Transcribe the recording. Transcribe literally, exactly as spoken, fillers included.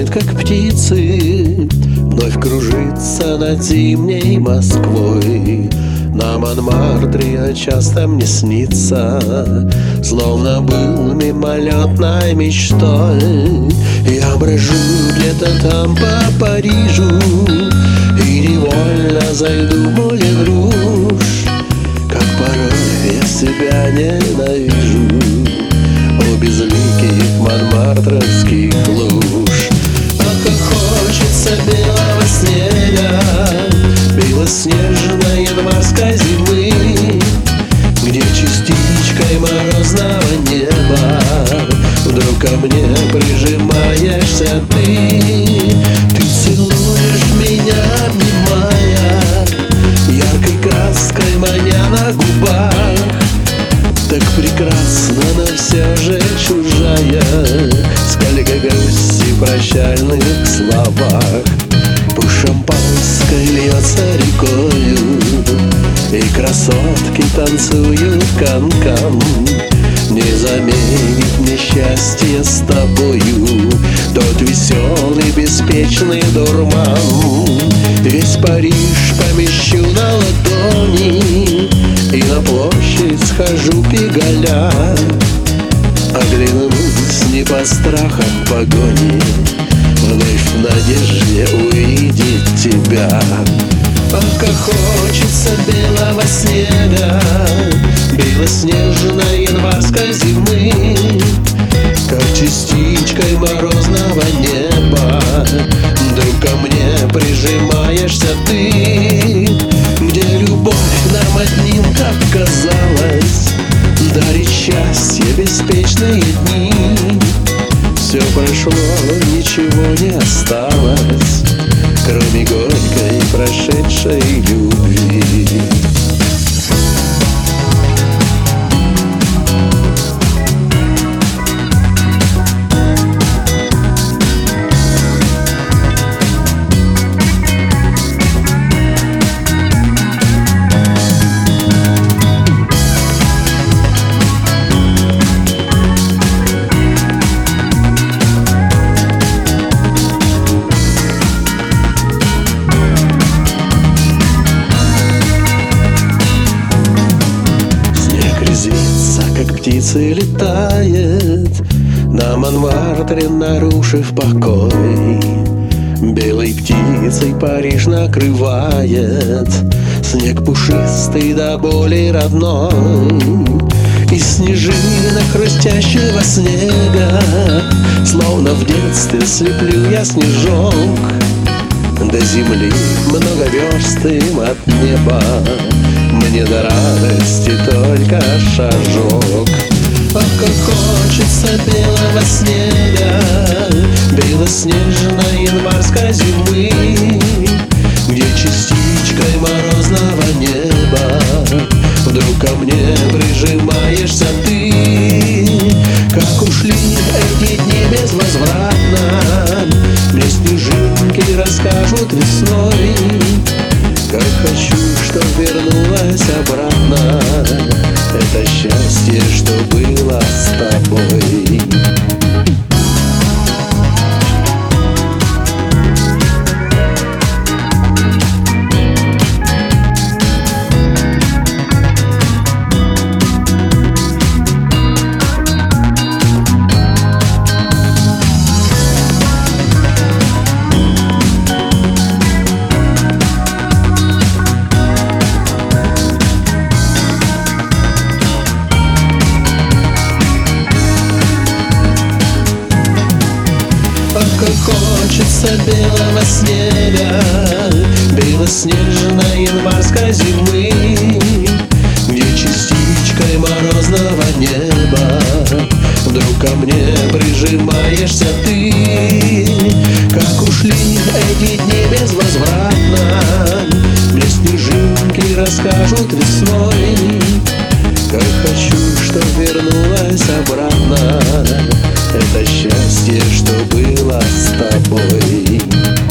летает, как птицы, вновь кружится над зимней Москвой. На Монмартре часто мне снится, словно был мимолетной мечтой. Я брожу где-то там по Парижу и невольно зайду в Мулен Руж. Как порой я себя ненавижу у безликих монмартровских луж. А как хочется белого снега, белоснежной январской зимы, где частичкой морозного неба вдруг ко мне прижимаешься ты. Ты целуешь меня, обнимая, яркой краской маня на губах. Так прекрасно, но все же чужая, сколько грусти в прощальных словах. По шампанской льется рекою, и красотки танцуют канкан. Не заменит мне счастье с тобою тот веселый, беспечный дурман. Весь Париж помещу на ладони и на площадь схожу пигаля. Оглянусь не по страхам погони, вновь в надежде увидеть тебя. Ах, как хочется белого снега, белоснежной январской зимы, как частичкой морозного неба вдруг ко мне прижимаешься ты. Где любовь нам одним, как казалось, дарит счастье беспечные дни. Все прошло, ничего не осталось, кроме горькой прошедшей любви. Как птица летает на Монмартре, нарушив покой. Белой птицей Париж накрывает снег пушистый до боли родной. Из снежинок хрустящего снега словно в детстве слеплю я снежок. До земли много верст им от неба, мне до радости только шажок. Ах, как хочется белого снега, белоснежной январской зимы, где частичкой морозного неба вдруг ко мне прижимаешься ты. Как ушли эти дни безвозвратно, мне снежинки расскажут весной. Как хочу, чтоб вернулась обратно это счастье, что было с тобой. Как хочется белого снега, белоснежной январской зимы, где частичкой морозного неба вдруг ко мне прижимаешься ты. Как ушли эти дни безвозвратно, мне снежинки расскажут весной. Как хочу, чтоб вернулась обратно это счастье, что было с тобой.